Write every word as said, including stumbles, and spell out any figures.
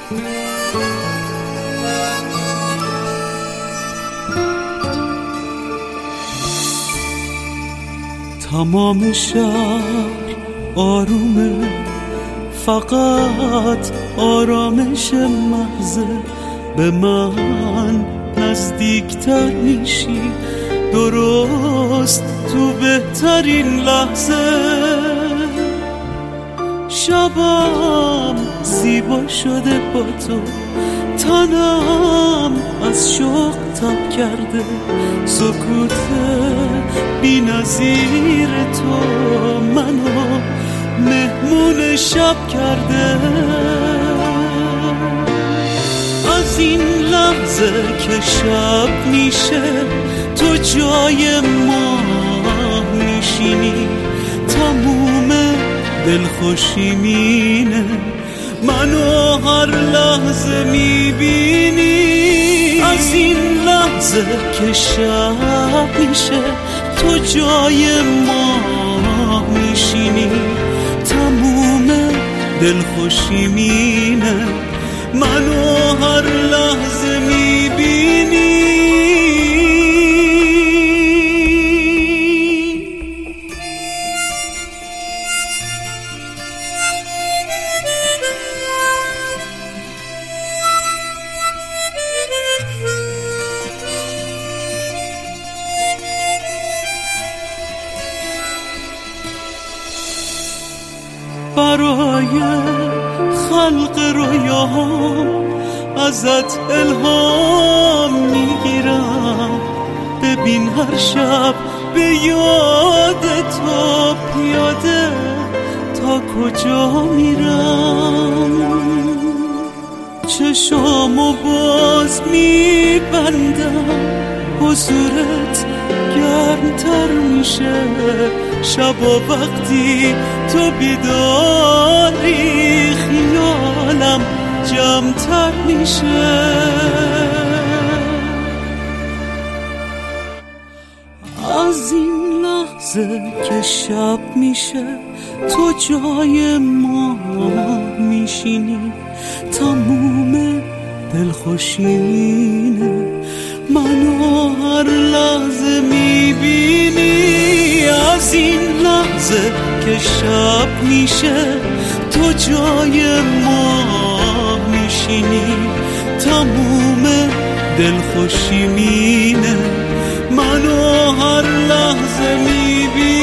تمام شهر آرومه، فقط آرامش محض به من نزدیکتر میشی، درست تو بهترین لحظه. شبم زیبا شده با تو، تنم از شوق تب کرده، سکوت بی نظیر تو منو مهمون شب کرده. از این لحظه که شب میشه تو جای ما میشینی، تموم دلخوشی مینه منو هر لحظه میبینی. از این لحظه که شب میشه تو جای ما میشینی، تموم دلخوشی مینه منو هر لحظه میبینی. برای خلق رویاهم ازت الهام میگیرم، ببین هر شب به یاد تو پیاده تا کجا میرم. چشامو باز میبندم، حضورت گرمتر میشه شبا وقتی تو بیداری، خیالم جمعتر میشه. از این لحظه که شب میشه تو جای ما میشینی، تموم دلخوشینه منو هر لحظه میبینی. از این لحظه که شب میشه تو جای ما میشینی، تموم دلخوشی مینه منو هر لحظه میبینی.